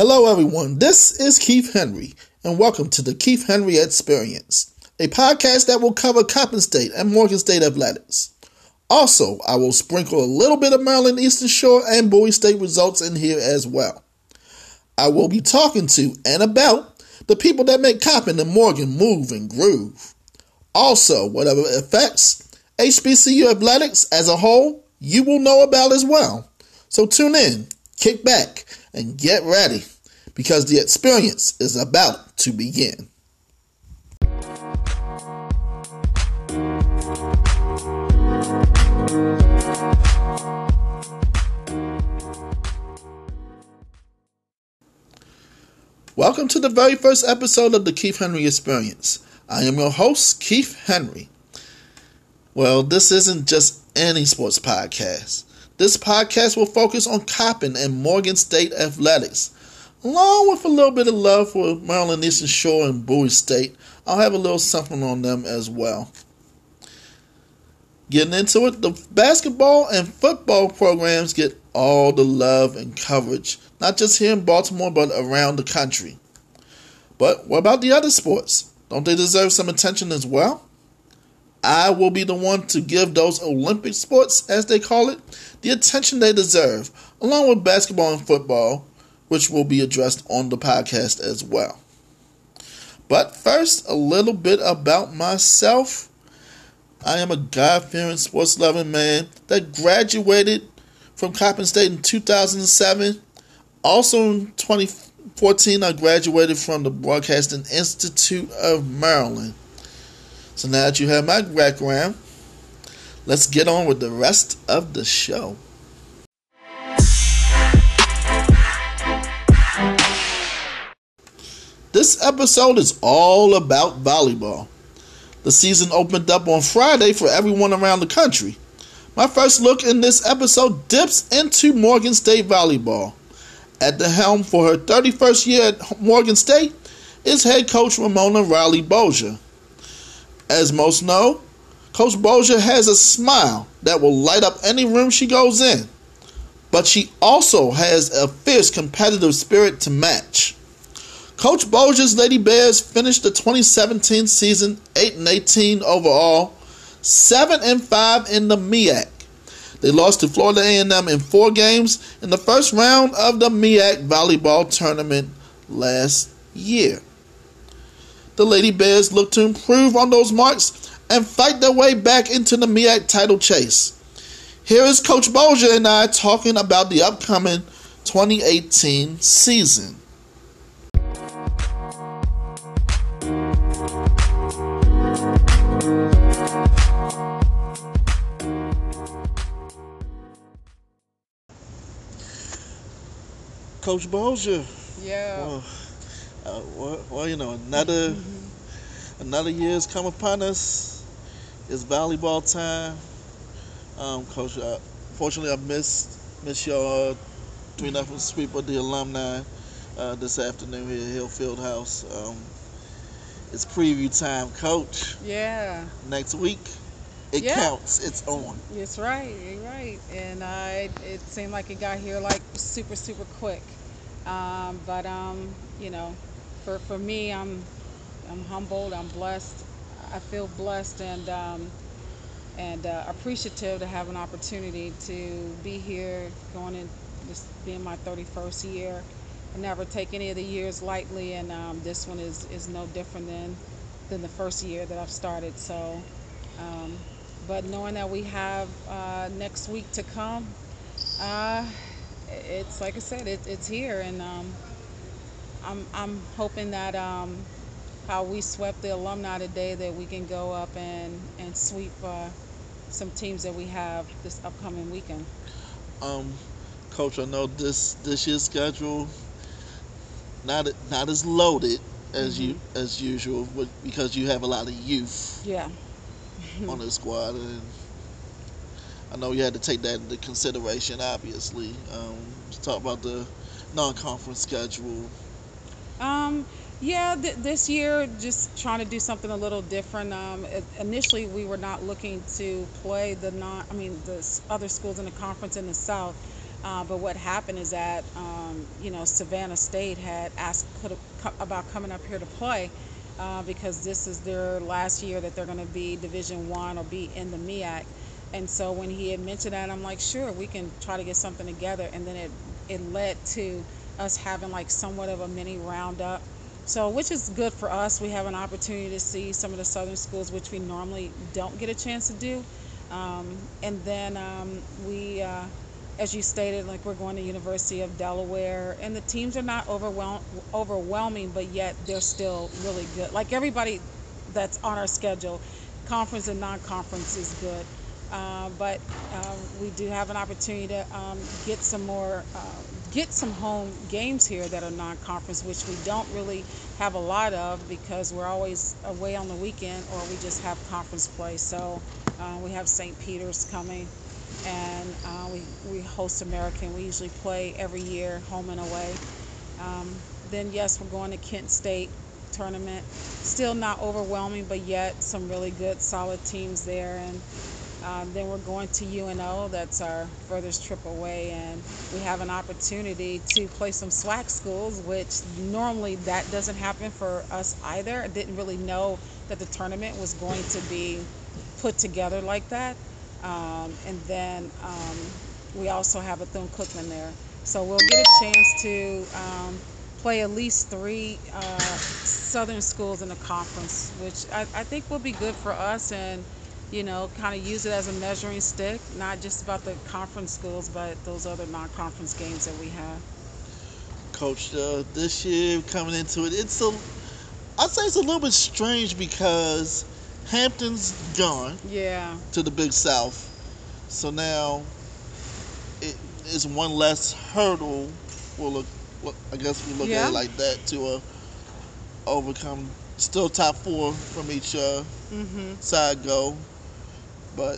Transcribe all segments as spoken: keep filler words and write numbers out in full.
Hello everyone, this is Keith Henry, and welcome to the Keith Henry Experience, a podcast that will cover Coppin State and Morgan State athletics. Also, I will sprinkle a little bit of Maryland Eastern Shore and Bowie State results in here as well. I will be talking to and about the people that make Coppin and Morgan move and groove. Also, whatever affects H B C U athletics as a whole, you will know about as well. So tune in, kick back, and get ready, because the experience is about to begin. Welcome to the very first episode of the Keith Henry Experience. I am your host, Keith Henry. Well, this isn't just any sports podcast. This podcast will focus on Coppin and Morgan State athletics, along with a little bit of love for Maryland Eastern Shore and Bowie State. I'll have a little something on them as well. Getting into it, the basketball and football programs get all the love and coverage, not just here in Baltimore, but around the country. But what about the other sports? Don't they deserve some attention as well? I will be the one to give those Olympic sports, as they call it, the attention they deserve, along with basketball and football, which will be addressed on the podcast as well. But first, a little bit about myself. I am a God-fearing, sports-loving man that graduated from Coppin State in two thousand seven. Also in twenty fourteen, I graduated from the Broadcasting Institute of Maryland. So now that you have my background, let's get on with the rest of the show. This episode is all about volleyball. The season opened up on Friday for everyone around the country. My first look in this episode dips into Morgan State volleyball. At the helm for her thirty-first year at Morgan State is head coach Ramona Riley-Bozier. As most know, Coach Bozier has a smile that will light up any room she goes in, but she also has a fierce competitive spirit to match. Coach Bozier's Lady Bears finished the twenty seventeen season eight and eighteen overall, seven and five in the M E A C. They lost to Florida A and M in four games in the first round of the M E A C volleyball tournament last year. The Lady Bears look to improve on those marks and fight their way back into the M E A C title chase. Here is Coach Bozier and I talking about the upcoming twenty eighteen season. Coach Bozier. Yeah. Well, uh, well, well, you know, another mm-hmm. another year's come upon us. It's volleyball time. Um, Coach, uh, fortunately, I missed missed your uh, three nothing sweep of the alumni uh, this afternoon here at Hill Field House. Um, it's preview time, Coach. Yeah. Next week, it yeah. counts. It's on. It's right. You're right. And uh, it, it seemed like it got here like super, super quick. Um, but um, you know, for for me, I'm I'm humbled. I'm blessed. I feel blessed and um, and uh, appreciative to have an opportunity to be here, going in this being my thirty-first year. I never take any of the years lightly, and um, this one is is no different than than the first year that I've started. So, um, but knowing that we have uh, next week to come. Uh, It's like I said, it, it's here, and um, I'm I'm hoping that um, how we swept the alumni today, that we can go up and and sweep uh, some teams that we have this upcoming weekend. Um, Coach, I know this this year's schedule not not as loaded as mm-hmm. you as usual, but because you have a lot of youth. Yeah. on the squad, and I know you had to take that into consideration, obviously. Um, let's talk about the non-conference schedule. Um, yeah, th- this year, just trying to do something a little different. Um, it, initially, we were not looking to play the non, I mean, the other schools in the conference in the South. Uh, but what happened is that um, you know Savannah State had asked could, about coming up here to play uh, because this is their last year that they're going to be Division One or be in the M E A C. And so when he had mentioned that, I'm like, sure, we can try to get something together. And then it it led to us having like somewhat of a mini roundup. So, which is good for us. We have an opportunity to see some of the southern schools, which we normally don't get a chance to do. Um, and then um, we, uh, as you stated, like we're going to University of Delaware, and the teams are not overwhelm- overwhelming, but yet they're still really good. Like everybody that's on our schedule, conference and non-conference is good. Uh, but uh, we do have an opportunity to um, get some more, uh, get some home games here that are non-conference, which we don't really have a lot of because we're always away on the weekend or we just have conference play. So uh, we have Saint Peter's coming, and uh, we we host American. We usually play every year, home and away. Um, then yes, we're going to Kent State tournament. Still not overwhelming, but yet some really good, solid teams there. And um, then we're going to U N O. That's our furthest trip away, and we have an opportunity to play some SWAC schools, which normally that doesn't happen for us either. I didn't really know that the tournament was going to be put together like that. Um, and then um, we also have a Bethune Cookman there, so we'll get a chance to um, play at least three uh, Southern schools in the conference, which I, I think will be good for us, and you know, kind of use it as a measuring stick, not just about the conference schools, but those other non-conference games that we have. Coach, uh, this year coming into it, it's a I'd say it's a little bit strange because Hampton's gone Yeah. to the Big South, so now it is one less hurdle. We'll look, look I guess we look at it Yeah. like that to uh, overcome. Still top four from each uh, Mhm. side go, but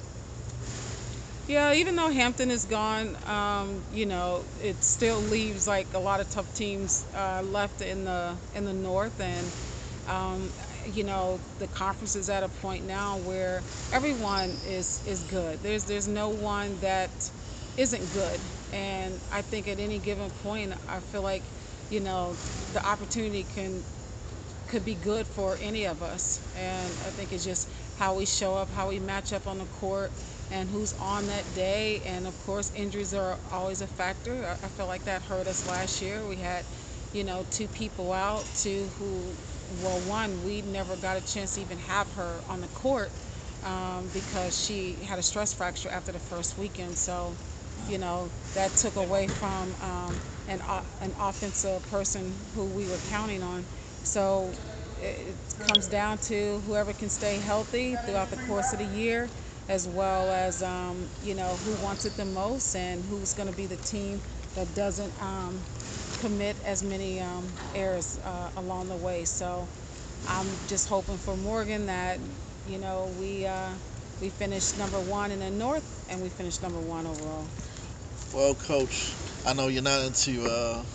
Yeah, even though Hampton is gone, um, you know, it still leaves like a lot of tough teams uh, left in the in the north, and um, you know, the conference is at a point now where everyone is is good. There's there's no one that isn't good, and I think at any given point, I feel like, you know, the opportunity can could be good for any of us. And I think it's just how we show up, how we match up on the court, and who's on that day. And of course, injuries are always a factor. I, I feel like that hurt us last year. We had, you know, two people out, two who, well, one, we never got a chance to even have her on the court um, because she had a stress fracture after the first weekend. So, you know, that took away from um, an, o- an offensive person who we were counting on. So it comes down to whoever can stay healthy throughout the course of the year, as well as um, you know, who wants it the most and who's going to be the team that doesn't um, commit as many um, errors uh, along the way. So I'm just hoping for Morgan that, you know, we uh, we finished number one in the North and we finished number one overall. well, coach, I know you're not into uh,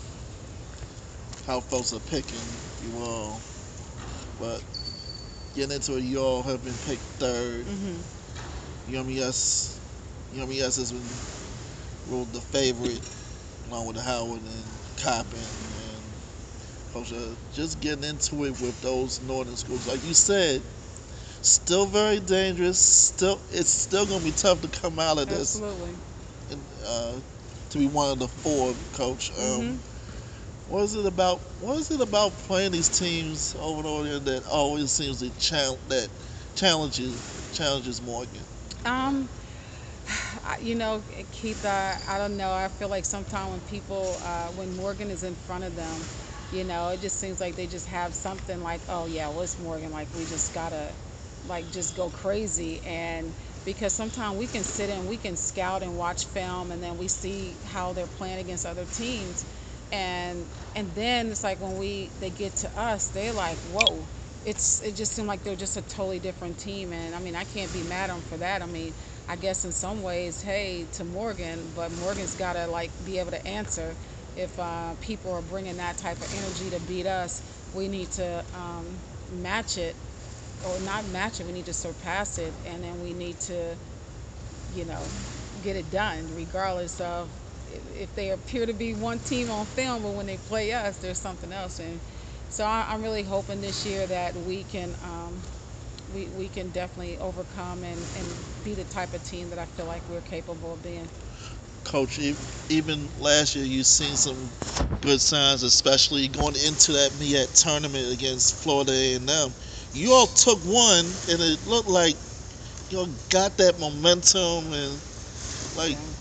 how folks are picking you all, but getting into it, you all have been picked third. Hmm. U M S, U M S has been ruled the favorite along with Howard and Coppin and Coach. Uh, just getting into it with those northern schools, like you said, still very dangerous. Still, it's still gonna be tough to come out of this Absolutely. and uh, to be one of the four, Coach. Um, Hmm. what is it about? What is it about playing these teams over and over again that always seems to challenge that challenges challenges Morgan? Um, I- you know, Keith, uh, I don't know. I feel like sometimes when people, uh, when Morgan is in front of them, you know, it just seems like they just have something like, oh yeah, well it's Morgan. Like we just gotta, like, just go crazy. And because sometimes we can sit and we can scout and watch film, and then we see how they're playing against other teams, and and then it's like when we they get to us, they're like, whoa. It's it just seemed like they're just a totally different team, and I mean I can't be mad at them for that. I mean I guess in some ways, hey, to Morgan, but Morgan's got to like be able to answer. If uh, people are bringing that type of energy to beat us, we need to um, match it, or not match it. We need to surpass it, and then we need to, you know, get it done, regardless of. if they appear to be one team on film, but when they play us, there's something else. And so I, I'm really hoping this year that we can um, we, we can definitely overcome and, and be the type of team that I feel like we're capable of being. Coach, e- even last year you seen some good signs, especially going into that M I A C tournament against Florida A and M. You all took one, and it looked like you all got that momentum, and like, Yeah.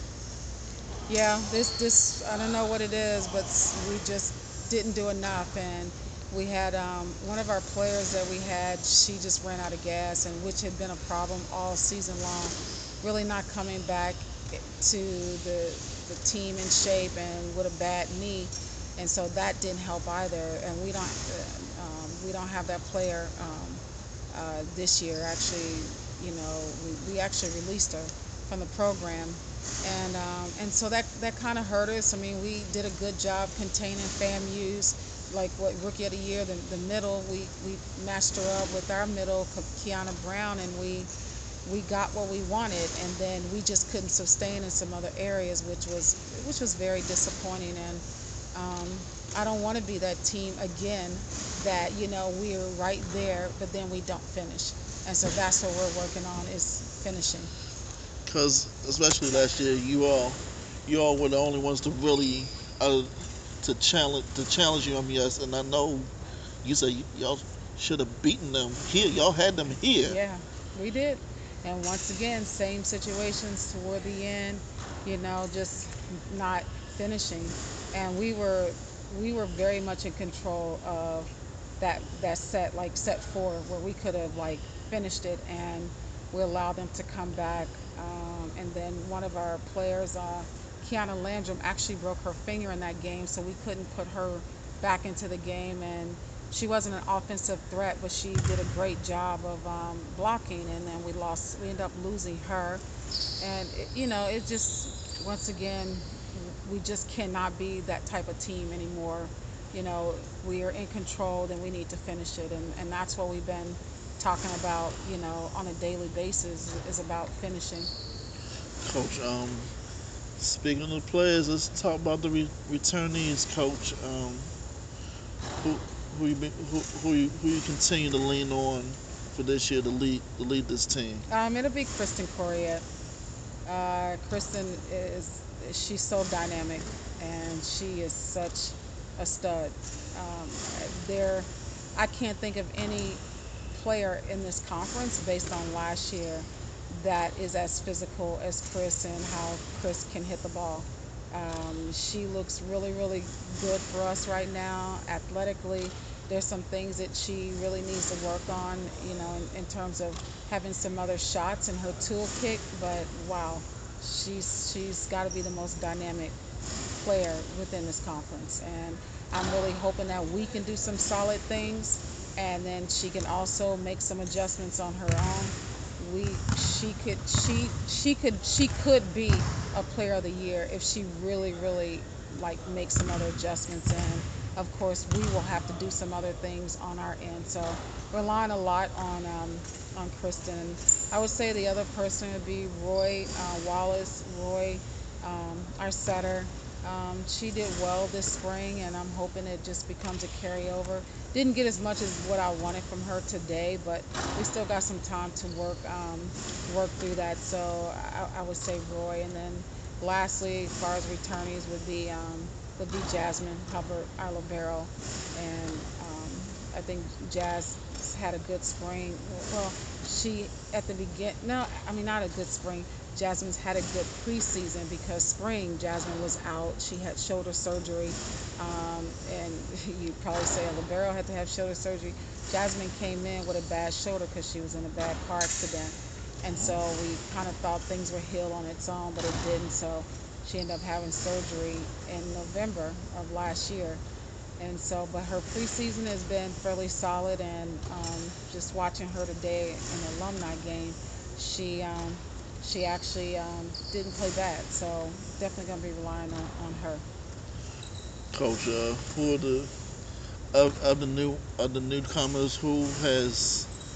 Yeah, this this I don't know what it is, but we just didn't do enough. And we had um, one of our players that we had, she just ran out of gas, and which had been a problem all season long, really not coming back to the the team in shape and with a bad knee, and so that didn't help either. And we don't uh, um, we don't have that player um, uh, this year. Actually, you know, we, we actually released her from the program, and um, and so that that kind of hurt us. I mean, we did a good job containing FAMU's, like what rookie of the year, the, the middle. We we matched her up with our middle, Kiana Brown, and we we got what we wanted, and then we just couldn't sustain in some other areas, which was which was very disappointing. And um, I don't want to be that team again. That you know we're right there, but then we don't finish. And so that's what we're working on is finishing. because especially last year, you all you all were the only ones to really uh, to challenge to challenge you on M I A C, and I know you said y- y'all should have beaten them here. Y'all had them here. Yeah, we did. And once again, same situations toward the end, you know, just not finishing. And we were we were very much in control of that that set, like set four, where we could have like finished it, and we allowed them to come back. Um, and then one of our players, uh, Kiana Landrum, actually broke her finger in that game, so we couldn't put her back into the game. And she wasn't an offensive threat, but she did a great job of um, blocking, and then we lost. We ended up losing her, and it, you know, it just once again we just cannot be that type of team anymore. You know, we are in control, then we need to finish it, and and that's what we've been talking about. You know, on a daily basis is about finishing. Coach, um, speaking of the players, let's talk about the re- returnees, Coach. Um, who who you been, who who you, who you continue to lean on for this year to lead to lead this team? Um, it'll be Kristen Coriette. Uh, Kristen is she's so dynamic, and she is such a stud. Um, there, I can't think of any player in this conference based on last year that is as physical as Chris and how Chris can hit the ball. Um, she looks really, really good for us right now athletically. There's some things that she really needs to work on, you know, in, in terms of having some other shots in her toolkit. But wow, she's she's got to be the most dynamic player within this conference, and I'm really hoping that we can do some solid things, and then she can also make some adjustments on her own. We she could she she could she could be a player of the year if she really really like makes some other adjustments. And of course we will have to do some other things on our end, so relying a lot on um on Kristen. I would say the other person would be Roy uh, Wallace. Roy, um, our setter. Um, she did well this spring, and I'm hoping it just becomes a carryover. Didn't get as much as what I wanted from her today, but we still got some time to work um, work through that. So I, I would say Roy, and then lastly, as far as returnees would be um, would be Jasmine Hubbard, our libero, and um, I think Jazz had a good spring. Well, she at the begin no, I mean not a good spring. Jasmine's had a good preseason because spring Jasmine was out. She had shoulder surgery, um, and you'd probably say a libero had to have shoulder surgery. Jasmine came in with a bad shoulder because she was in a bad car accident, and so we kind of thought things were healed on its own, but it didn't. So she ended up having surgery in November of last year. And so, but her preseason has been fairly solid, and um, just watching her today in the alumni game, she um, she actually um, didn't play bad. So definitely gonna be relying on, on her. Coach, uh, who are the of, of the new of the newcomers who has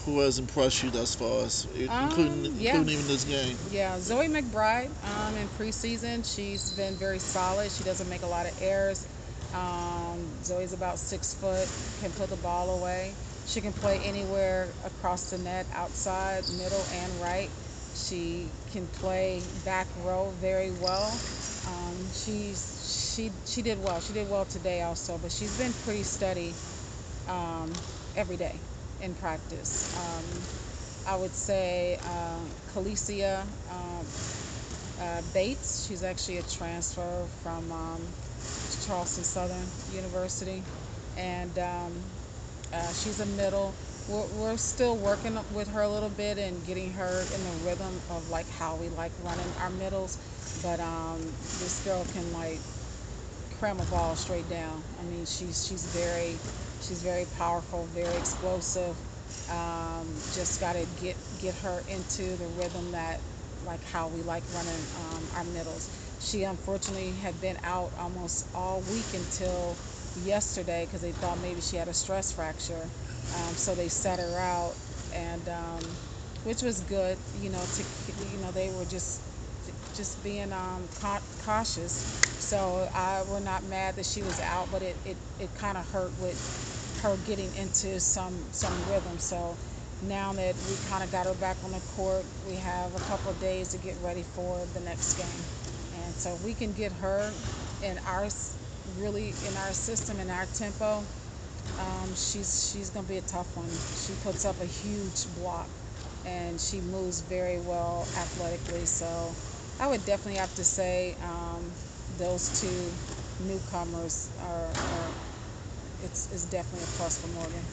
who has impressed you thus far, including Um, yeah, including even this game? yeah. Zoe McBride, um, in preseason, she's been very solid. She doesn't make a lot of errors. Um, Zoe's about six foot, can put the ball away. She can play anywhere across the net, outside, middle, and right. She can play back row very well. Um, she's she she did well. She did well today also, but she's been pretty steady um, every day in practice. Um, I would say uh, Calicia um, uh, Bates. She's actually a transfer from um, Charleston Southern University, and um, uh, she's a middle. We're, we're still working with her a little bit and getting her in the rhythm of like how we like running our middles. But um, this girl can like cram a ball straight down. I mean, she's she's very she's very powerful, very explosive. Um, just got to get get her into the rhythm that like how we like running um, our middles. She unfortunately had been out almost all week until yesterday because they thought maybe she had a stress fracture. Um, so they set her out, and um, which was good. You know, to you know they were just just being um, ca- cautious. So I we're not mad that she was out, but it it, it kind of hurt with her getting into some some rhythm. So now that we kind of got her back on the court, we have a couple of days to get ready for the next game. And so we can get her in our really in our system in our tempo. Um, she's she's gonna be a tough one. She puts up a huge block, and she moves very well athletically. So I would definitely have to say um, those two newcomers are, are it's, it's definitely a plus for Morgan.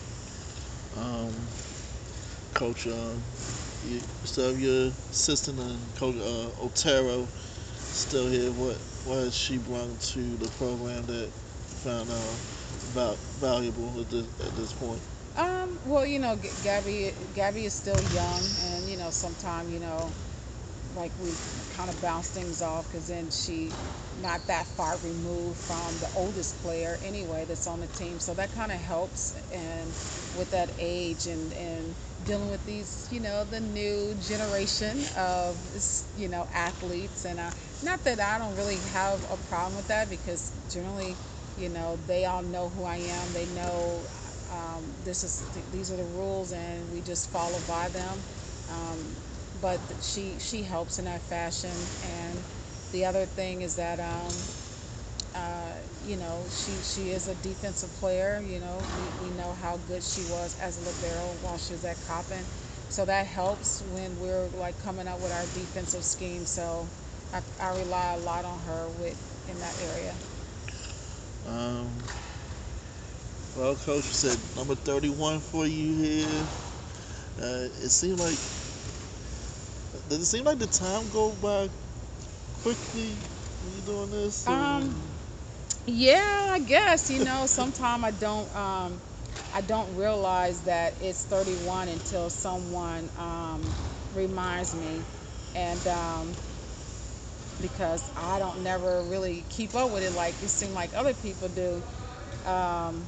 Um, Coach, um, you still have your assistant and Coach uh, Otero still here. What what has she brought to the program that you found uh, val- valuable at this, at this point? Um, well, you know, G- Gabby Gabby is still young, and you know, sometimes you know like we kind of bounce things off because then she not that far removed from the oldest player anyway that's on the team, so that kind of helps. And with that age and and dealing with these you know the new generation of you know athletes, and uh, not that I don't really have a problem with that because generally you know they all know who I am. They know um, this is these are the rules and we just follow by them. um, but she she helps in that fashion. And the other thing is that um, uh, you know she she is a defensive player. You know we, we know how good she was as a libero while she was at Coppin, so that helps when we're like coming up with our defensive scheme. So I, I rely a lot on her with in that area. Um, well, Coach, you said number thirty-one for you here. Uh, it seemed like does it seem like the time go by quickly when you're doing this? Or, Um, Yeah, I guess, you know, sometimes I don't um I don't realize that it's thirty-one until someone um reminds me. And um because I don't never really keep up with it like it seems like other people do. Um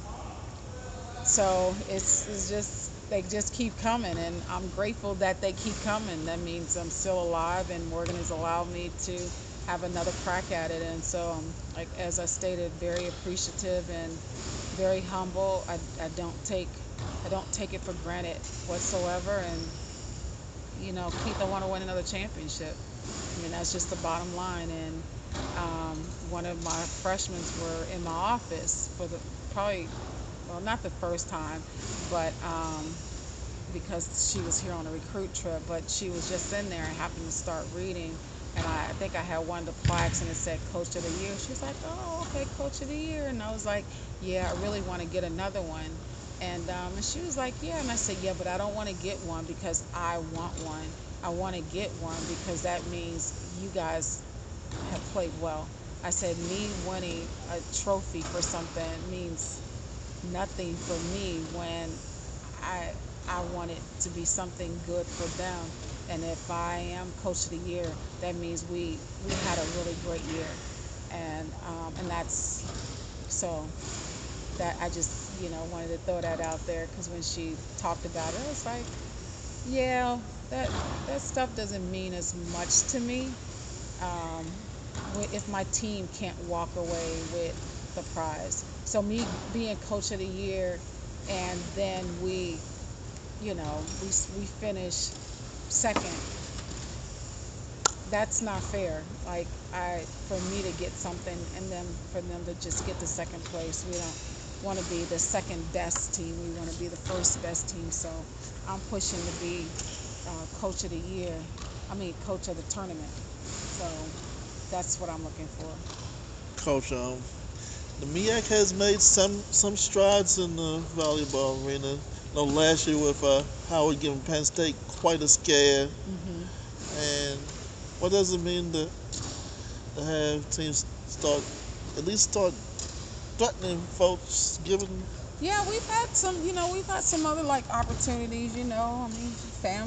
so it's it's just they just keep coming, and I'm grateful that they keep coming. That means I'm still alive and Morgan has allowed me to have another crack at it. And so um, like as I stated, very appreciative and very humble. I, I don't take I don't take it for granted whatsoever. And you know, Keith, I want to win another championship. I mean, that's just the bottom line. And um, one of my freshmen were in my office for the probably, well, not the first time, but um, because she was here on a recruit trip, but she was just in there and happened to start reading. And I, I think I had one of the plaques and it said Coach of the Year. She was like, oh, okay, Coach of the Year. And I was like, yeah, I really want to get another one. And, um, and she was like, yeah. And I said, yeah, but I don't want to get one because I want one. I want to get one because that means you guys have played well. I said, me winning a trophy for something means nothing for me when I I want it to be something good for them. And if I am coach of the year, that means we we had a really great year. And um, and that's so that I just you know wanted to throw that out there because when she talked about it, I was like, Yeah, that that stuff doesn't mean as much to me. Um, wi- if my team can't walk away with the prize. So me being coach of the year, and then we, you know, we s- we finish second. That's not fair. Like I, for me to get something, and then for them to just get the second place. We don't want to be the second best team. We want to be the first best team. So I'm pushing to be uh, coach of the year. I mean, coach of the tournament. So that's what I'm looking for. Coach, um, the MEAC has made some some strides in the volleyball arena. You know, last year with uh, Howard giving Penn State quite a scare. Hmm. And what does it mean to, to have teams start, at least start threatening folks, giving. Yeah, we've had some. You know, we've had some other like opportunities. You know, I mean, fam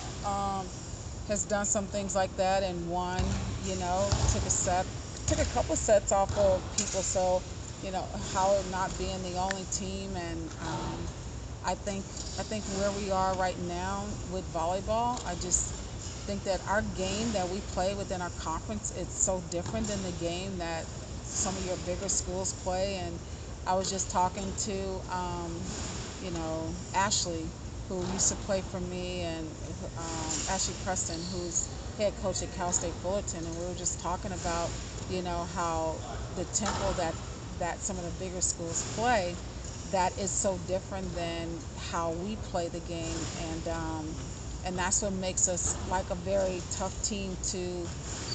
um, has done some things like that and won. You know, took a set, took a couple sets off of people. So, you know, Howard not being the only team, and um, I think I think where we are right now with volleyball, I just think that our game that we play within our conference, it's so different than the game that some of your bigger schools play. And I was just talking to, um, you know, Ashley, who used to play for me, and um, Ashley Preston, who's head coach at Cal State Fullerton, and we were just talking about, you know, how the tempo that that some of the bigger schools play, that is so different than how we play the game, and um, and that's what makes us like a very tough team to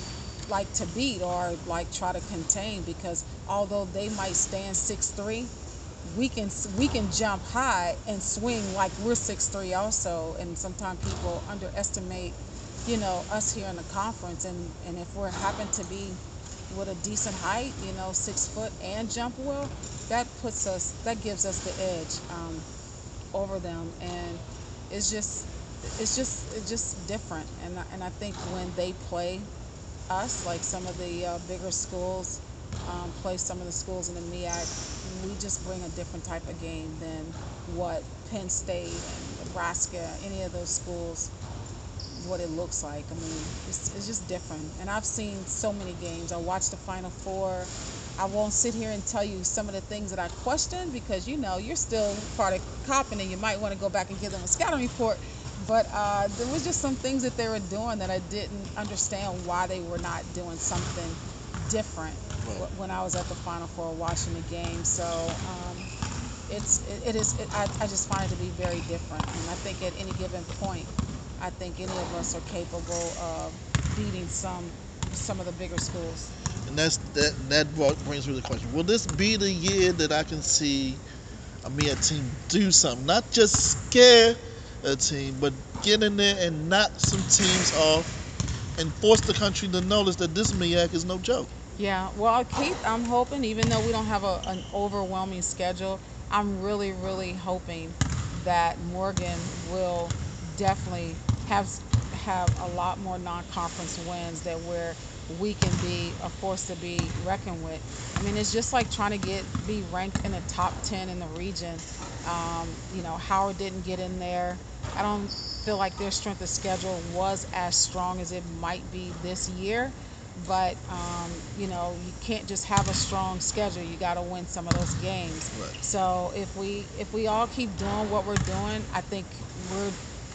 like to beat or like try to contain, because although they might stand six three, we can we can jump high and swing like we're six three also. And sometimes people underestimate, you know, us here in the conference, and and if we're happen to be with a decent height, you know, six foot and jump well, that puts us that gives us the edge um, over them. And it's just it's just it's just different. And I- and I think when they play us, like some of the uh, bigger schools um, play some of the schools in the MEAC, we just bring a different type of game than what Penn State and Nebraska, any of those schools, what it looks like. I mean, it's, it's just different. And I've seen so many games. I watched the Final Four. I won't sit here and tell you some of the things that I questioned, because you know you're still part of copping and you might want to go back and give them a scouting report. But uh, there was just some things that they were doing that I didn't understand why they were not doing something different Right. when I was at the Final Four watching the game. So um, it's it, it is it, I, I just find it to be very different. And I think at any given point, I think any of us are capable of beating some some of the bigger schools. And that's that. That brought, brings me to the question: will this be the year that I can see a MEAC team do something, not just scare a team, but get in there and knock some teams off and force the country to notice that this MEAC is no joke? Yeah, well, Kate, I'm hoping, even though we don't have a, an overwhelming schedule, I'm really, really hoping that Morgan will definitely have have a lot more non-conference wins, that where we can be a force to be reckoned with. I mean, it's just like trying to get be ranked in the top ten in the region. Um, you know, Howard didn't get in there. I don't feel like their strength of schedule was as strong as it might be this year, but um, you know, you can't just have a strong schedule. You got to win some of those games. Right. So if we if we all keep doing what we're doing, I think we're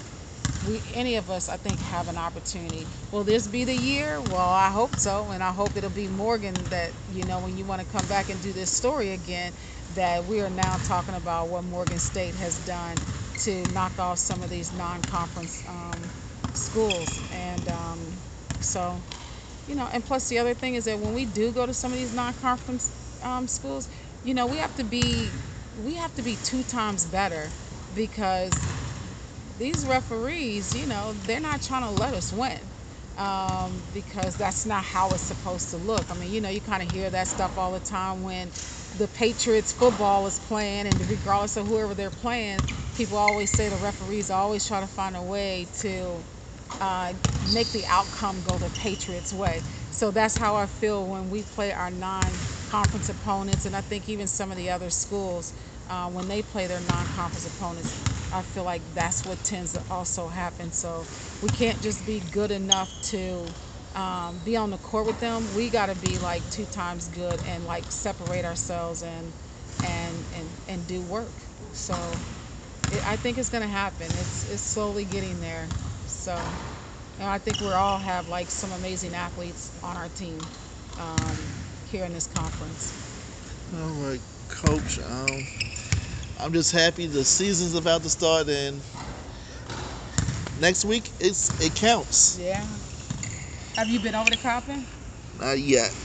we any of us, I think, have an opportunity. Will this be the year? Well, I hope so, and I hope it'll be Morgan, that you know, when you want to come back and do this story again, that we are now talking about what Morgan State has done to knock off some of these non-conference um, schools. And um, so you know, and plus the other thing is that when we do go to some of these non-conference um, schools, you know, we have to be we have to be two times better, because these referees, you know, they're not trying to let us win, um, because that's not how it's supposed to look. I mean, you know, you kind of hear that stuff all the time when the Patriots football is playing, and regardless of whoever they're playing, people always say the referees always try to find a way to uh, make the outcome go the Patriots' way. So that's how I feel when we play our non conference opponents, and I think even some of the other schools, uh, when they play their non-conference opponents, I feel like that's what tends to also happen. So we can't just be good enough to um, be on the court with them. We got to be like two times good and like separate ourselves and and and, and do work. So it, I think it's going to happen. It's it's slowly getting there. So and I think we all have like some amazing athletes on our team um, here in this conference. All right, Coach. Um, I'm just happy the season's about to start, and next week it's it counts. Yeah. Have you been over to Coppin? Not yet.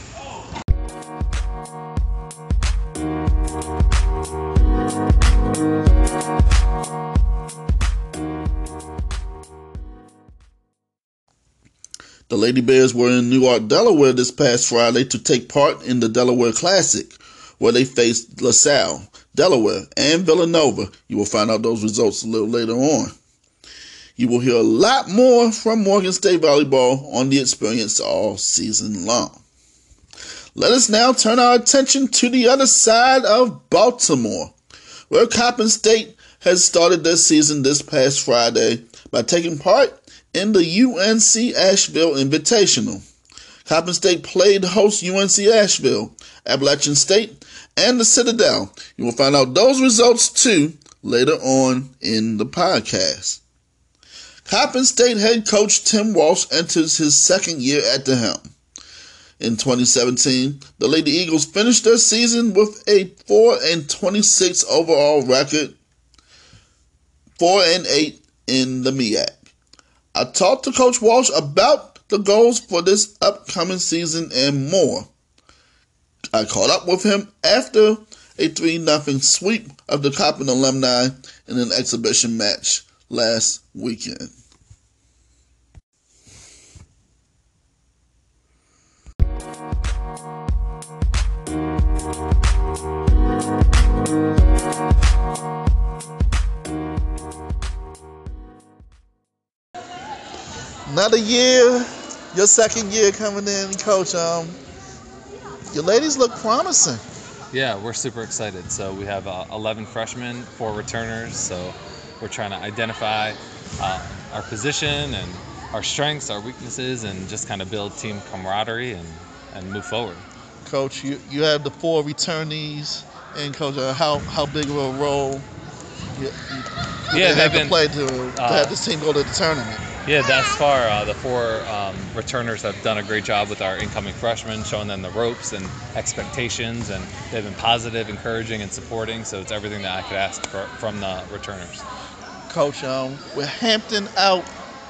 The Lady Bears were in Newark, Delaware this past Friday to take part in the Delaware Classic, where they faced LaSalle, Delaware, and Villanova. You will find out those results a little later on. You will hear a lot more from Morgan State Volleyball on the experience all season long. Let us now turn our attention to the other side of Baltimore, where Coppin State has started their season this past Friday by taking part in the U N C Asheville Invitational. Coppin State played host U N C Asheville, Appalachian State, and the Citadel. You will find out those results too later on in the podcast. Coppin State head coach Tim Walsh enters his second year at the helm. In twenty seventeen, the Lady Eagles finished their season with a four and twenty-six overall record, four and eight in the M E A C. I talked to Coach Walsh about the goals for this upcoming season and more. I caught up with him after a three nothing sweep of the Coppin alumni in an exhibition match last weekend. Another year, your second year coming in, Coach. Um, your ladies look promising. Yeah, we're super excited. So we have uh, eleven freshmen, four returners. So we're trying to identify uh, our position and our strengths, our weaknesses, and just kind of build team camaraderie and, and move forward. Coach, you, you have the four returnees, and Coach, uh, how how big of a role you, you, yeah, they have been, to play to, to uh, have this team go to the tournament? Yeah, thus far, uh, the four um, returners have done a great job with our incoming freshmen, showing them the ropes and expectations, and they've been positive, encouraging, and supporting, so it's everything that I could ask for, from the returners. Coach, um, with Hampton out,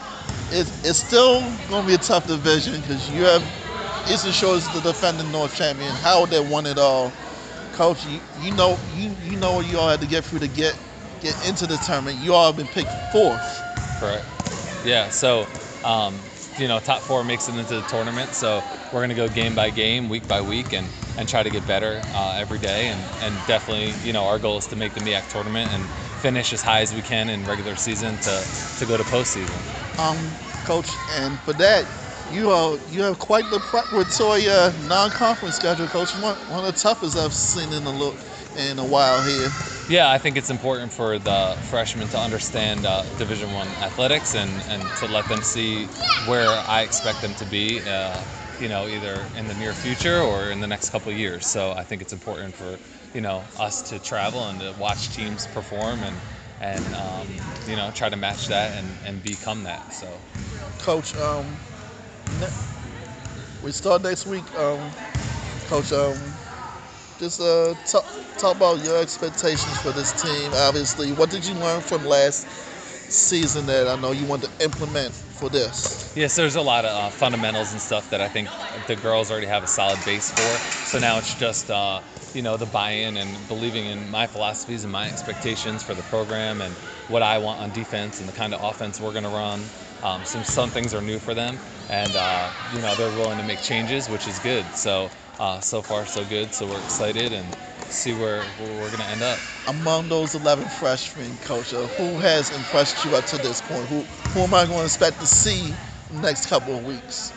it, it's still going to be a tough division because you have Eastern Shore is the defending North champion. Howard that won it all. Coach, you, you know you you know what you all had to get through to get get into the tournament. You all have been picked fourth. Correct. Yeah, so, um, you know, top four makes it into the tournament, so we're going to go game by game, week by week, and, and try to get better uh, every day, and, and definitely, you know, our goal is to make the M E A C tournament and finish as high as we can in regular season to, to go to postseason. Um, Coach, and for that, you are you have quite the preparatory uh, non-conference schedule, Coach. One, one of the toughest I've seen in a little, in a while here. Yeah, I think it's important for the freshmen to understand uh, Division One athletics and, and to let them see where I expect them to be, uh, you know, either in the near future or in the next couple of years. So I think it's important for, you know, us to travel and to watch teams perform and, and um, you know, try to match that and, and become that. So, Coach, um, we start next week. Um, Coach, um, just uh, talk, talk about your expectations for this team. Obviously, what did you learn from last season that I know you want to implement for this? Yes, there's a lot of uh, fundamentals and stuff that I think the girls already have a solid base for. So now it's just, uh, you know, the buy-in and believing in my philosophies and my expectations for the program and what I want on defense and the kind of offense we're going to run. Um, some some things are new for them, and uh, you know, they're willing to make changes, which is good. So uh, so far so good. So we're excited and see where, where we're going to end up. Among those eleven freshmen, Coach, uh, who has impressed you up to this point? Who who am I going to expect to see in the next couple of weeks?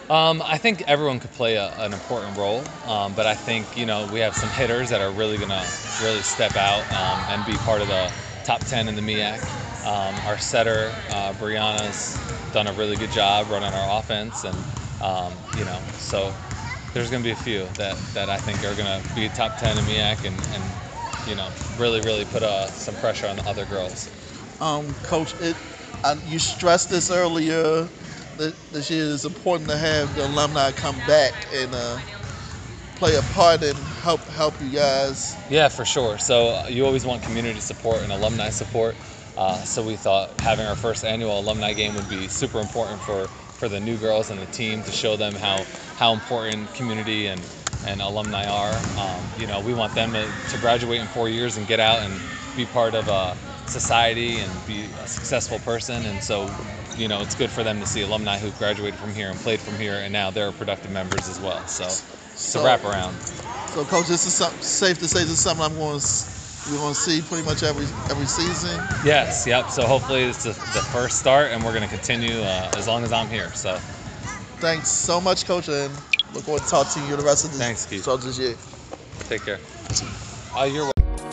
Um, I think everyone could play a, an important role, um, but I think you know we have some hitters that are really gonna really step out um, and be part of the top ten in the M E A C. Um, our setter, uh, Brianna's done a really good job running our offense, and um, you know, so there's gonna be a few that, that I think are gonna be top ten in M E A C and, and you know really really put uh, some pressure on the other girls. Um, Coach, it I, you stressed this earlier. That this year it's important to have the alumni come back and uh, play a part and help help you guys. Yeah, for sure. So uh, you always want community support and alumni support. Uh, so we thought having our first annual alumni game would be super important for, for the new girls and the team to show them how, how important community and, and alumni are. Um, you know, we want them to, to graduate in four years and get out and be part of a society and be a successful person. And so, you know, it's good for them to see alumni who graduated from here and played from here, and now they're productive members as well. So it's a wrap around. So, Coach, this is something, safe to say this is something I'm going to we're going to see pretty much every every season. Yes, yep. So hopefully it's the, the first start, and we're going to continue uh, as long as I'm here. So thanks so much, Coach, and look forward to talking to you the rest of this, Thanks, Keith. So this year. Take care. Oh, you're welcome.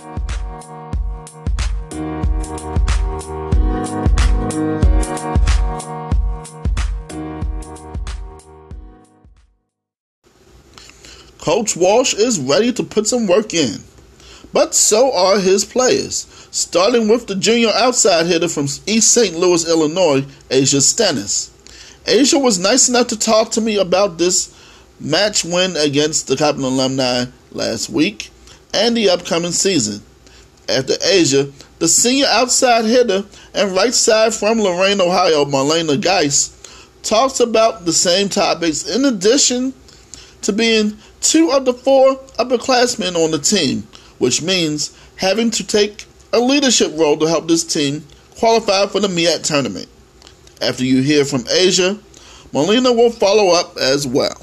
Coach Walsh is ready to put some work in, but so are his players, starting with the junior outside hitter from East Saint Louis, Illinois, Asia Stennis. Asia was nice enough to talk to me about this match win against the Coppin alumni last week and the upcoming season. After Asia, the senior outside hitter and right side from Lorain, Ohio, Marlena Geis, talks about the same topics in addition to being two of the four upperclassmen on the team, which means having to take a leadership role to help this team qualify for the M E A C tournament. After you hear from Asia, Molina will follow up as well.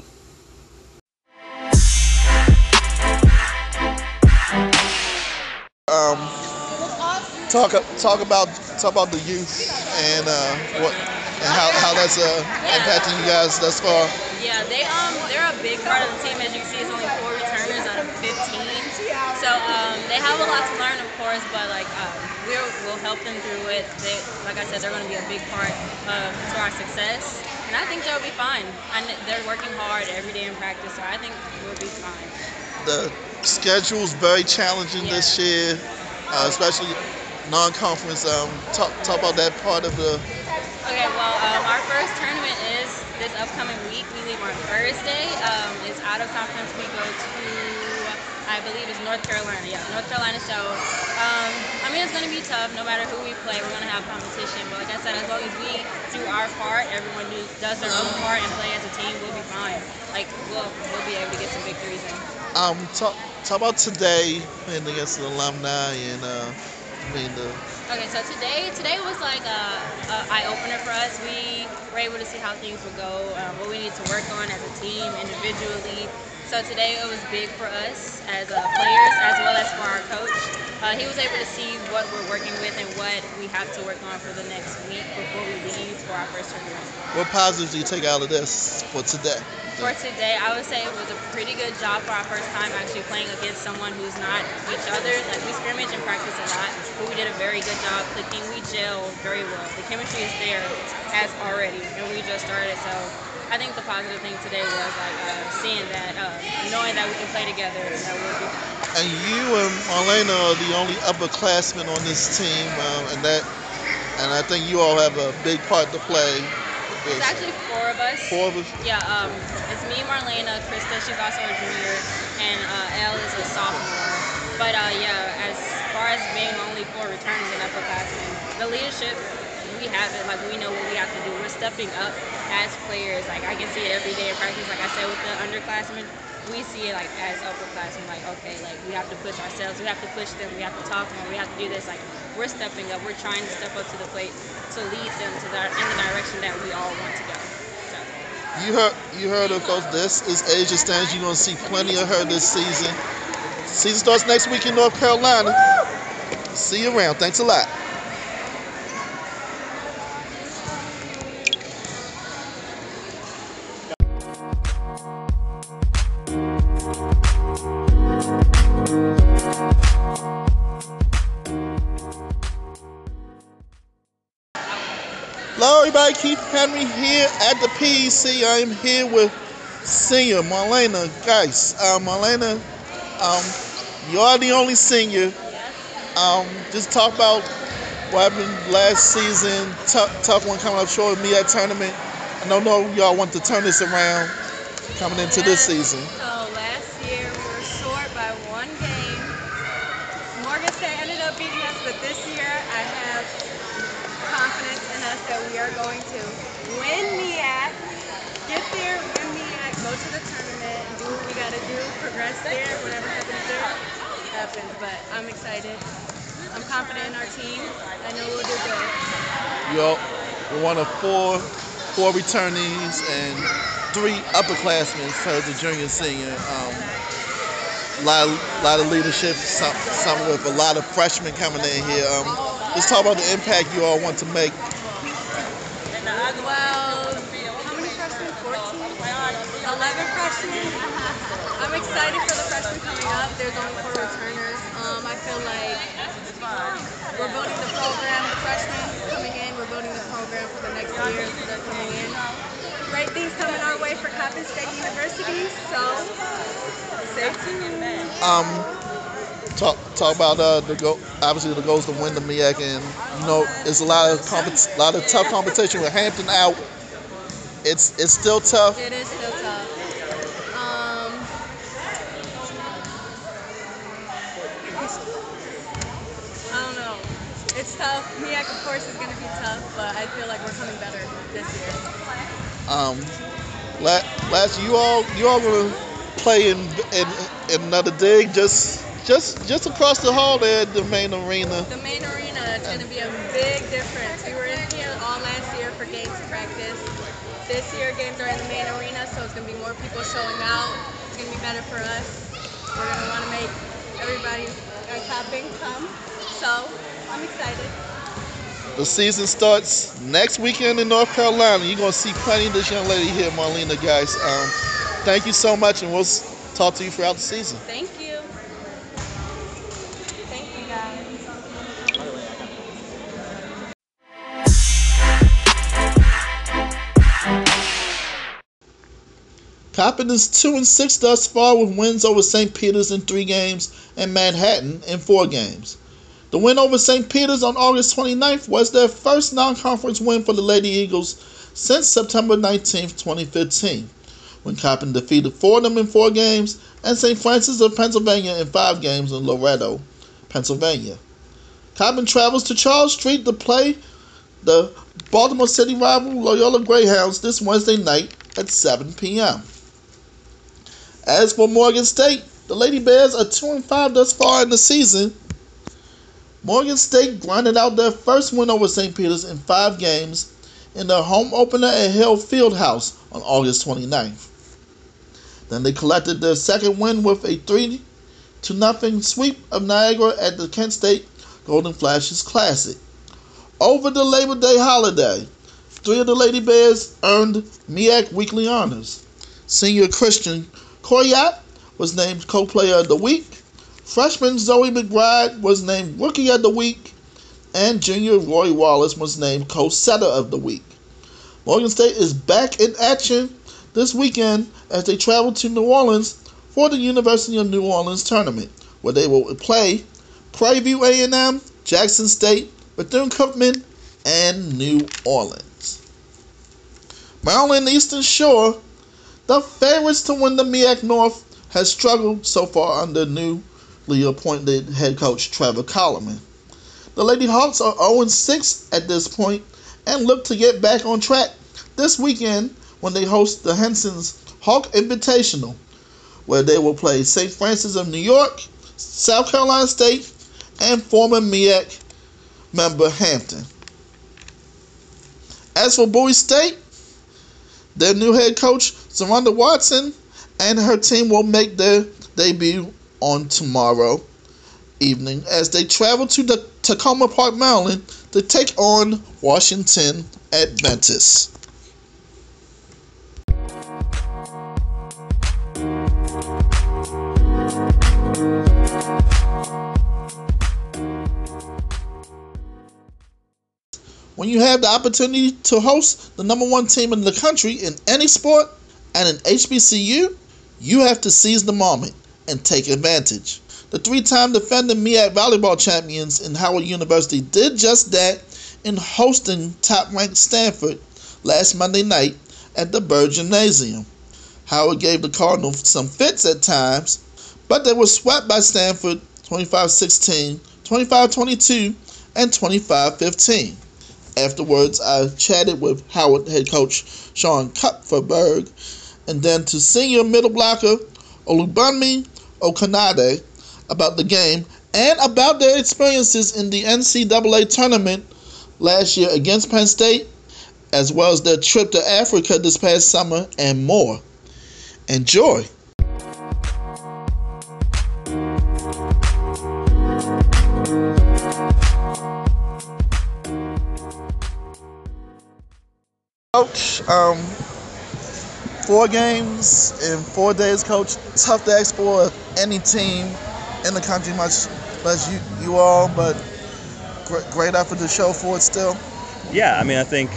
Um, talk talk about talk about the youth and uh, what and how, how that's uh, impacting you guys thus far. Yeah, they um they're a big part of the team. As you can see, it's only four returners out of fifteen. So um they have a lot to learn, of course, but like um, we'll we'll help them through it. They, like I said, they're going to be a big part of to our success, and I think they'll be fine. And they're working hard every day in practice, so I think we'll be fine. The schedule's very challenging Yeah. this year, uh, especially non-conference. Um, talk talk about that part of the. Okay, well, um, our first tournament is this upcoming week. We leave on Thursday. Um, it's out of conference. We go to, I believe it's North Carolina. Yeah, North Carolina. So, um, I mean, it's going to be tough. No matter who we play, we're going to have competition. But like I said, as long as we do our part, everyone do, does their own part and play as a team, we'll be fine. Like, we'll, we'll be able to get some victories in. Um, talk talk about today playing against the alumni and uh, I mean the. Okay, so today today was like a, a eye opener for us. We were able to see how things would go, um, what we need to work on as a team, individually. So today it was big for us as uh, players, as well as for our coach. Uh, he was able to see what we're working with and what we have to work on for the next week before we leave for our first tournament. What positives do you take out of this for today? For today, I would say it was a pretty good job for our first time actually playing against someone who's not each other. Like, we scrimmage and practice a lot, but we did a very good job clicking. We gel very well. The chemistry is there as already, and we just started. So I think the positive thing today was like uh, seeing that, uh, knowing that we can play together, and that we'll be fine. And you and Marlena are the only upperclassmen on this team, um, and that, and I think you all have a big part to play. It's actually four of us. Four of us. Yeah, um, it's me, Marlena, Krista, she's also a junior, and uh, Elle is a sophomore. But uh, yeah, as far as being only four returners in upperclassmen, the leadership, we have it. Like, we know what we have to do. We're stepping up as players. Like, I can see it every day in practice. Like I said with the underclassmen, we see it like as upperclassmen. Like, okay, like we have to push ourselves. We have to push them. We have to talk more. We have to do this. Like, we're stepping up. We're trying to step up to the plate to lead them to the, in the direction that we all want to go. So. You heard, you heard of Coach. This is Asia Stennis. You're gonna see plenty of her this season. Season starts next week in North Carolina. See you around. Thanks a lot. Hello, everybody. Keith Henry here at the P E C. I am here with senior Marlena Geis. Uh, Marlena, um, you are the only senior. Um, just talk about what happened last season. Tough, tough one coming up short of me at tournament. I don't know if y'all want to turn this around coming into this season. So last year we were short by one game. Morgan State ended up beating us, but this year I have confidence in us that we are going to win M E A C, get there, win M E A C, go to the tournament, and do what we got to do, progress there. Whatever happens there, happens. But I'm excited. I'm confident in our team. I know we'll do good. You all, we're one of four, four returnees and three upperclassmen for the junior senior. Um, a lot, of, lot of leadership, some, some with a lot of freshmen coming in here. Um, let's talk about the impact you all want to make. Well, how many freshmen? fourteen? eleven freshmen. I'm excited for the freshmen coming up. There's only four returners. Um, I feel like we're building the program. The freshmen coming in, we're building the program for the next year that are coming in. Great things coming our way for Coppin State University, so stay tuned. Um, talk talk about uh, the goal. Obviously, the goals to win the M E A C, and you know it's a lot of compet- lot of tough competition with Hampton out. It's it's still tough. It is still tough. Um, I don't know. It's tough. M E A C, of course, is going to be tough, but I feel like we're coming better this year. Um, last, last you all you all gonna play in in, in another dig just just just across the hall there at the main arena. The main arena is going to be a big difference. We were in here all last year for games practice. This year, games are in the main arena, so it's going to be more people showing out. It's going to be better for us. We're going to want to make everybody at Coppin come. So, I'm excited. The season starts next weekend in North Carolina. You're going to see plenty of this young lady here, Marlena, guys. Um, thank you so much, and we'll talk to you throughout the season. Thank you. Thank you, guys. Coppin is two and six thus far with wins over Saint Peter's in three games and Manhattan in four games. The win over Saint Peter's on August twenty-ninth was their first non-conference win for the Lady Eagles since September nineteenth, twenty fifteen, when Coppin defeated Fordham in four games and Saint Francis of Pennsylvania in five games in Loretto, Pennsylvania. Coppin travels to Charles Street to play the Baltimore City rival Loyola Greyhounds this Wednesday night at seven p.m. As for Morgan State, the Lady Bears are two and five thus far in the season. Morgan State grinded out their first win over Saint Peter's in five games in their home opener at Hill Fieldhouse on August twenty-ninth. Then they collected their second win with a three to nothing sweep of Niagara at the Kent State Golden Flashes Classic. Over the Labor Day holiday, three of the Lady Bears earned M E A C weekly honors. Senior Christian Coryat was named Co-Player of the Week. Freshman Zoe McBride was named Rookie of the Week. And junior Roy Wallace was named Co-Setter of the Week. Morgan State is back in action this weekend as they travel to New Orleans for the University of New Orleans tournament, where they will play Prairie View A and M, Jackson State, Bethune-Cookman, and New Orleans. Maryland Eastern Shore, the favorites to win the M E A C North, has struggled so far under newly appointed head coach Trevor Colliman. The Lady Hawks are oh and six at this point and look to get back on track this weekend when they host the Henson's Hawk Invitational, where they will play Saint Francis of New York, South Carolina State, and former M E A C member Hampton. As for Bowie State, their new head coach, Zaronda Watson, and her team will make their debut on tomorrow evening as they travel to the Tacoma Park, Maryland to take on Washington Adventists. When you have the opportunity to host the number one team in the country in any sport and in H B C U, you have to seize the moment and take advantage. The three-time defending M E A C volleyball champions in Howard University did just that in hosting top-ranked Stanford last Monday night at the Byrd Gymnasium. Howard gave the Cardinals some fits at times, but they were swept by Stanford twenty-five sixteen, twenty-five twenty-two, and twenty-five fifteen. Afterwards, I chatted with Howard head coach Sean Kupferberg and then to senior middle blocker Olubunmi Okanade about the game and about their experiences in the N C double A tournament last year against Penn State, as well as their trip to Africa this past summer and more. Enjoy. Coach, um, four games in four days, Coach. Tough to ask for any team in the country, much less you, you all, but great, great effort to show for it still. Yeah, I mean, I think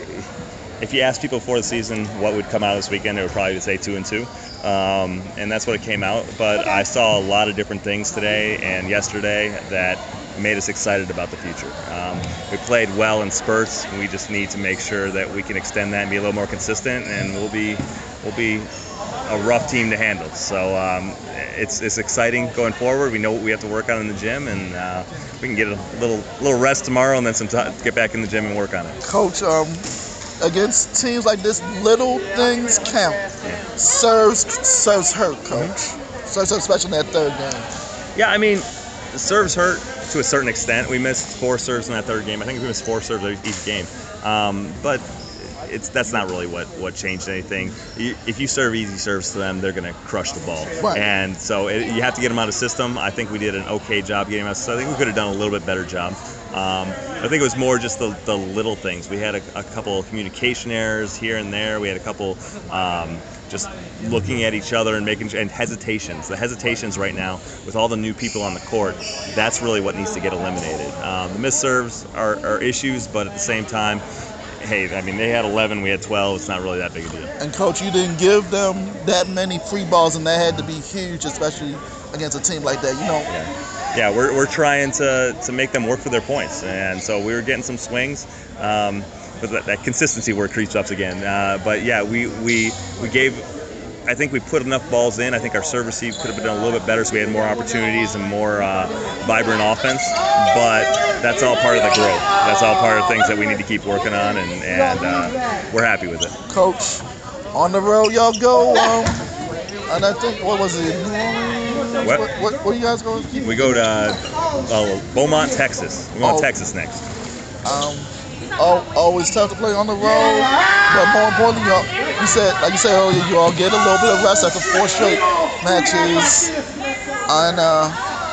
if you ask people before the season what would come out this weekend, they would probably say two and two, um, and that's what it came out. But I saw a lot of different things today and yesterday that made us excited about the future. Um, we played well in spurts. We just need to make sure that we can extend that and be a little more consistent, and we'll be we'll be a rough team to handle. So um, it's it's exciting going forward. We know what we have to work on in the gym, and uh, we can get a little little rest tomorrow, and then some time to get back in the gym and work on it. Coach, um, against teams like this, little things count. Yeah. Serves serves hurt, Coach. Mm-hmm. Serves hurt, especially in that third game. Yeah, I mean, the serves hurt to a certain extent. We missed four serves in that third game. I think we missed four serves each game. Um, but it's that's not really what, what changed anything. You, if you serve easy serves to them, they're going to crush the ball. Right. And so it, you have to get them out of system. I think we did an okay job getting them out of system. I think we could have done a little bit better job. Um, I think it was more just the, the little things. We had a, a couple of communication errors here and there. We had a couple um, just looking at each other and making and hesitations. The hesitations right now with all the new people on the court, that's really what needs to get eliminated. Um, the missed serves are, are issues, but at the same time, hey, I mean, they had eleven, we had twelve. It's not really that big a deal. And, Coach, you didn't give them that many free balls, and that had to be huge, especially against a team like that. You know. Yeah, yeah we're, we're trying to, to make them work for their points. And so we were getting some swings. Um, but that, that consistency word creeps up again. Uh, but, yeah, we, we, we gave – I think we put enough balls in. I think our serve receive could have been done a little bit better so we had more opportunities and more uh, vibrant offense. But that's all part of the growth. That's all part of things that we need to keep working on, and, and uh, we're happy with it. Coach, on the road y'all go, um, and I think, what was it? What? What, what, what are you guys going to keep? We go to uh, Beaumont, Texas. We're going Oh. to Texas next. Um, oh, always tough to play on the road, but more importantly, y'all, you said, like you said earlier, you all get a little bit of rest after four straight matches. And uh,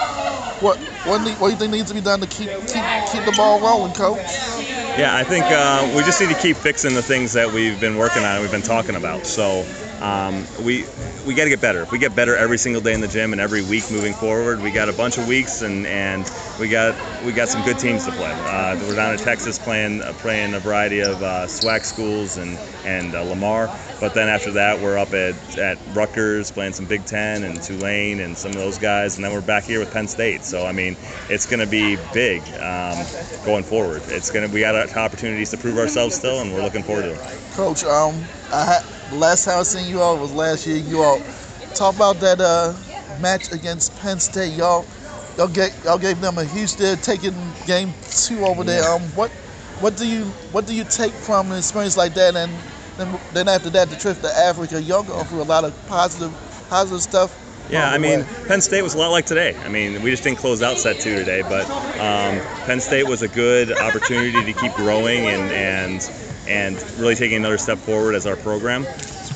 what what, need, what do you think needs to be done to keep keep keep the ball rolling, Coach? Yeah, I think uh, we just need to keep fixing the things that we've been working on and we've been talking about. So um, we we got to get better. If we get better every single day in the gym and every week moving forward, we got a bunch of weeks and, and we got we got some good teams to play. Uh, we're down in Texas playing uh, playing a variety of uh, SWAC schools and and uh, Lamar. But then after that, we're up at at Rutgers playing some Big Ten and Tulane and some of those guys, and then we're back here with Penn State. So I mean, it's going to be big um, going forward. It's going to we got opportunities to prove ourselves still, and we're looking forward to it. Coach, um, I had, the last time I seen you all was last year. You all talk about that uh, match against Penn State. Y'all, y'all get y'all gave them a huge deal, taking game two over there. Um, what what do you what do you take from an experience like that? And then, then after that, the trip to Africa, y'all go through a lot of positive positive stuff. Yeah, I mean, way. Penn State was a lot like today. I mean, we just didn't close out set two today, but um, Penn State was a good opportunity to keep growing and and and really taking another step forward as our program.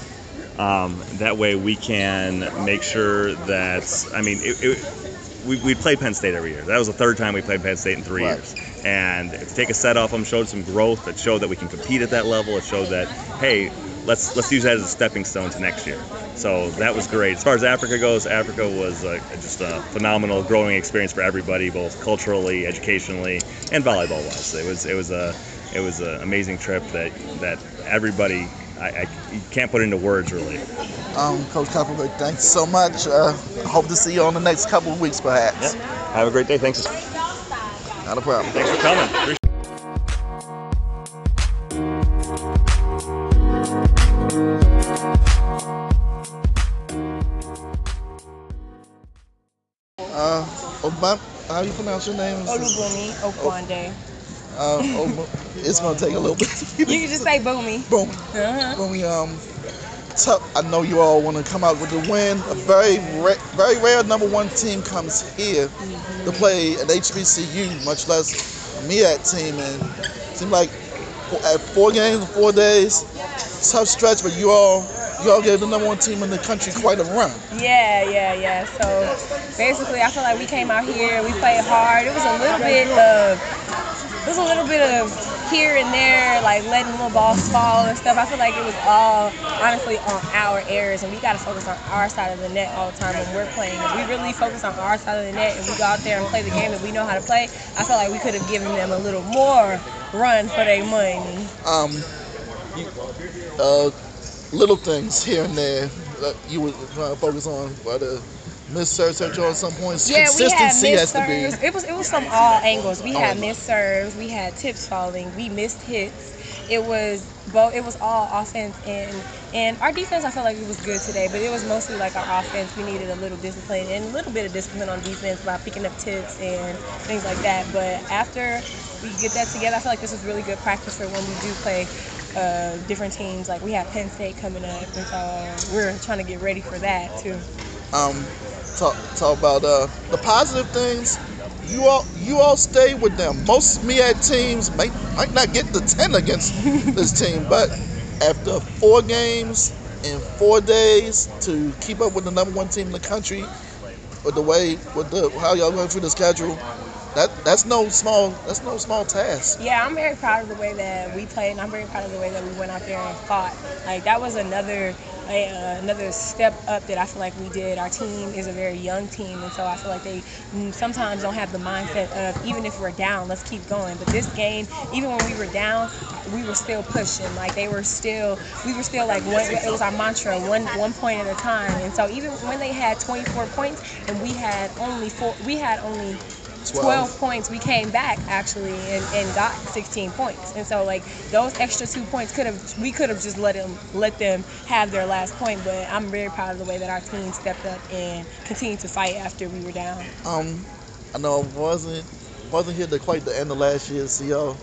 Um, that way we can make sure that, I mean, it, it, we, we played Penn State every year. That was the third time we played Penn State in three Right. years. And to take a set off them showed some growth. It showed that we can compete at that level. It showed that, hey, let's let's use that as a stepping stone to next year. So that was great. As far as Africa goes, Africa was uh, just a phenomenal growing experience for everybody, both culturally, educationally, and volleyball wise. It was it was a it was an amazing trip that that everybody. I, I you can't put into words really. Um, Coach Kupperberg, thanks so much. Uh, hope to see you on the next couple of weeks, perhaps. Yeah. Have a great day. Thanks. Not a problem. Thanks for coming. Appreciate Uh, Obama, how you pronounce your name? Olubunmi Okwande. Uh, Ob- it's gonna take a little bit. You can just say Boomy. Boom. Uh-huh. When we um, t- I know you all want to come out with the win. A very, ra- very rare number one team comes here mm-hmm. to play an H B C U, much less a M I A C team, and it seemed like at four games in four days, tough stretch, but you all, you all gave the number one team in the country quite a run. Yeah, yeah, yeah. So basically, I feel like we came out here, we played hard. It was a little bit of, it was a little bit of here and there, like letting little balls fall and stuff. I feel like it was all honestly on our errors, and we got to focus on our side of the net all the time when we're playing. If we really focus on our side of the net and we go out there and play the game that we know how to play, I feel like we could have given them a little more run for their money. Um, you, uh, little things here and there that you would uh, focus on, whether missed serves at you at some points. Yeah, we had Consistency missed has to be. serves. It was it was from all angles. We All had angles. missed serves. We had tips falling. We missed hits. It was both. It was all offense and and our defense. I felt like it was good today, but it was mostly like our offense. We needed a little discipline and a little bit of discipline on defense by picking up tips and things like that. But after we get that together, I feel like this was really good practice for when we do play uh, different teams. Like we have Penn State coming up, and so we're trying to get ready for that too. Um, talk talk about uh, the positive things. You all you all stay with them. Most M I A C teams might might not get the ten against this team, but after four games in four days to keep up with the number one team in the country, with the way with the how y'all going through the schedule, that that's no small that's no small task. Yeah, I'm very proud of the way that we played, and I'm very proud of the way that we went out there and fought. Like that was another a, uh, another step up that I feel like we did. Our team is a very young team, and so I feel like they sometimes don't have the mindset of even if we're down, let's keep going. But this game, even when we were down, we were still pushing. Like they were still, we were still like one. It was our mantra, one one point at a time. And so even when they had twenty-four points and we had only four, we had only twelve points, we came back actually and, and got sixteen points. And so like those extra two points could have we could have just let them let them have their last point. But I'm very proud of the way that our team stepped up and continued to fight after we were down. Um, I know I wasn't wasn't here to quite the end of last year, so y'all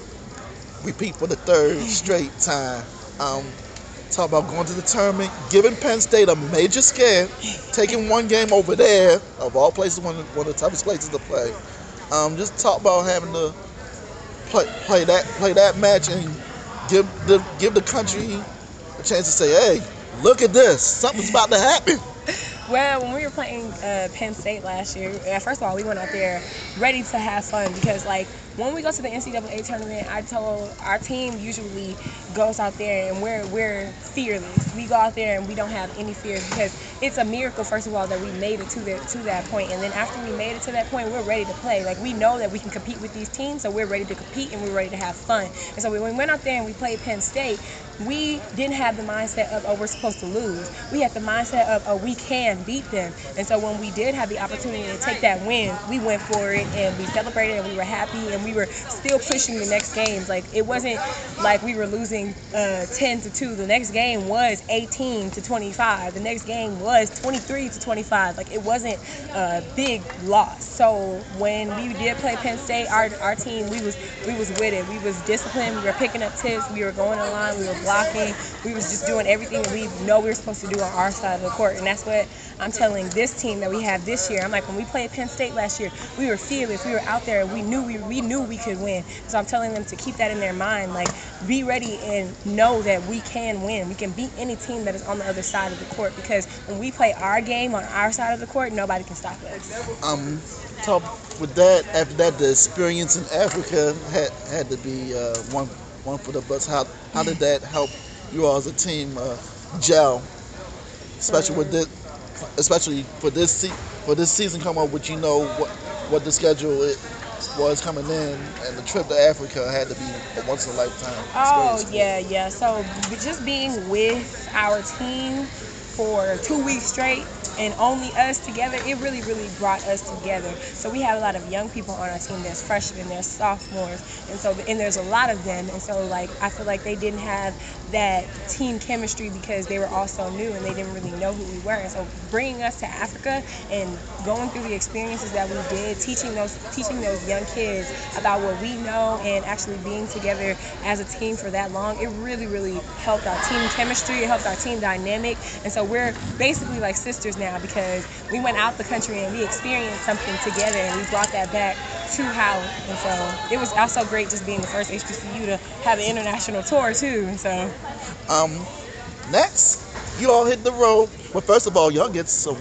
repeat for the third straight time. Um, talk about going to the tournament, giving Penn State a major scare, taking one game over there, of all places, one of, one of the toughest places to play. Um, just talk about having to play, play that play that match and give the give the country a chance to say, hey, look at this, something's about to happen. Well, when we were playing uh, Penn State last year, uh, first of all, we went out there ready to have fun because, like, when we go to the N C double A tournament, I told our team usually goes out there and we're we're fearless. We go out there and we don't have any fear because it's a miracle, first of all, that we made it to the, to that point. And then after we made it to that point, we're ready to play. Like, we know that we can compete with these teams, so we're ready to compete and we're ready to have fun. And so when we went out there and we played Penn State, we didn't have the mindset of, oh, we're supposed to lose. We had the mindset of, oh, we can beat them. And so when we did have the opportunity to take that win, we went for it and we celebrated and we were happy and we were still pushing the next games. Like, it wasn't like we were losing uh, ten to two. The next game was eighteen to twenty-five. The next game was twenty-three to twenty-five. Like, it wasn't a big loss. So when we did play Penn State, our our team, we was we was with it. We was disciplined. We were picking up tips. We were going in line. We were blocking. We was just doing everything that we know we were supposed to do on our side of the court. And that's what I'm telling this team that we have this year. I'm like, when we played Penn State last year, we were fearless. We were out there. We knew we we knew we could win. So I'm telling them to keep that in their mind. Like, be ready and know that we can win. We can beat any team that is on the other side of the court because when we play our game on our side of the court, nobody can stop us. Um, talk with that. After that, the experience in Africa had had to be uh, one one for the bus. How how did that help you all as a team uh, gel, especially with this, especially for this se- for this season coming up, which you know what what the schedule it was coming in, and the trip to Africa had to be a once in a lifetime Oh experience. yeah, yeah. So b- just being with our team for two weeks straight and only us together, it really, really brought us together. So we have a lot of young people on our team. There's freshmen, there's sophomores, and so and there's a lot of them. And so like I feel like they didn't have that team chemistry because they were all so new and they didn't really know who we were. And so bringing us to Africa and going through the experiences that we did, teaching those teaching those young kids about what we know and actually being together as a team for that long, it really, really helped our team chemistry. It helped our team dynamic. And so we're basically like sisters now because we went out the country and we experienced something together and we brought that back to Howard. And so it was also great just being the first H B C U to have an international tour too. And so Um, next, you all hit the road. Well, first of all, y'all get some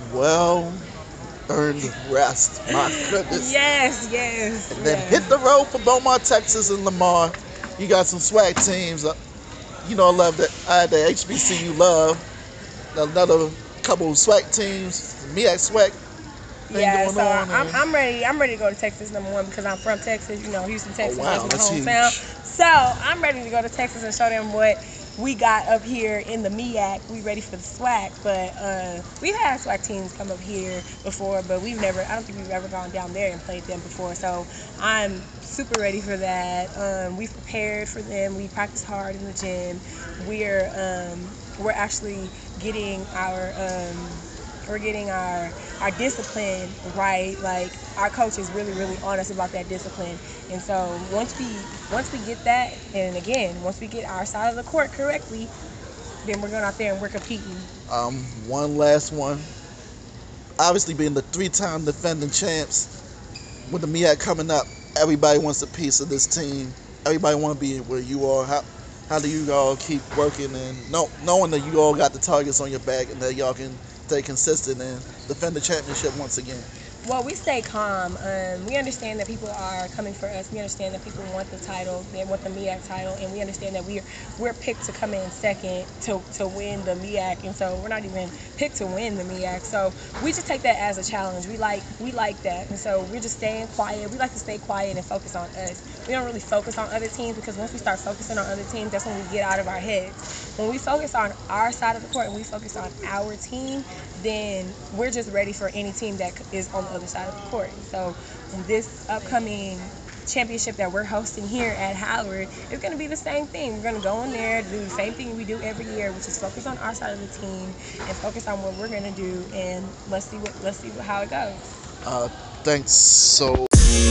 well-earned rest. My goodness. yes, yes. And then yes. hit the road for Beaumont, Texas, and Lamar. You got some swag teams. Uh, You know, I love that. I had the H B C U love. Another couple of swag teams. M E A C swag thing Yeah, going so on. I'm, and- I'm ready. I'm ready to go to Texas number one because I'm from Texas. You know, Houston, Texas. Oh, wow, that's my that's hometown. huge. So I'm ready to go to Texas and show them what we got up here in the M E A C. We ready for the SWAC, but uh, we've had SWAC teams come up here before, but we've never. I don't think we've ever gone down there and played them before. So I'm super ready for that. Um, we've prepared for them. We practice hard in the gym. We're um, we're actually getting our. Um, we're getting our our discipline right. Like our coach is really really on us about that discipline. And so once we once we get that, and again once we get our side of the court correctly, then we're going out there and we're competing. Um, one last one. Obviously, being the three-time defending champs, with the M E A C coming up, everybody wants a piece of this team. Everybody want to be where you are. How how do you all keep working and know, knowing that you all got the targets on your back and that y'all can stay consistent and defend the championship once again? Well, we stay calm. Um, we understand that people are coming for us. We understand that people want the title. They want the M E A C title, and we understand that we're we're picked to come in second to, to win the M E A C, and so we're not even picked to win the M E A C. So we just take that as a challenge. We like we like that, and so we're just staying quiet. We like to stay quiet and focus on us. We don't really focus on other teams because once we start focusing on other teams, that's when we get out of our heads. When we focus on our side of the court and we focus on our team, then we're just ready for any team that is on the other side of the court. So this upcoming championship that we're hosting here at Howard is going to be the same thing. We're going to go in there, do the same thing we do every year, which is focus on our side of the team and focus on what we're going to do, and let's see what let's see what, how it goes. Uh, thanks. So,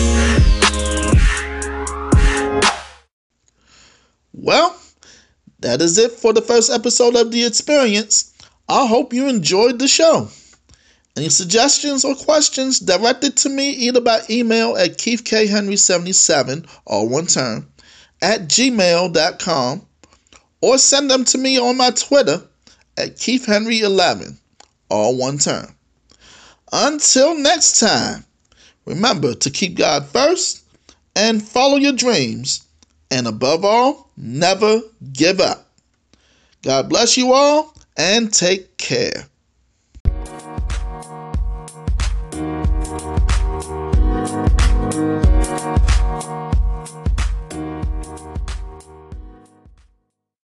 well, that is it for the first episode of The Experience. I hope you enjoyed the show. Any suggestions or questions directed to me either by email at keith k henry seventy-seven, all one term, at gmail dot com, or send them to me on my Twitter at keith henry eleven, all one term. Until next time, remember to keep God first and follow your dreams, and above all, never give up. God bless you all and take care.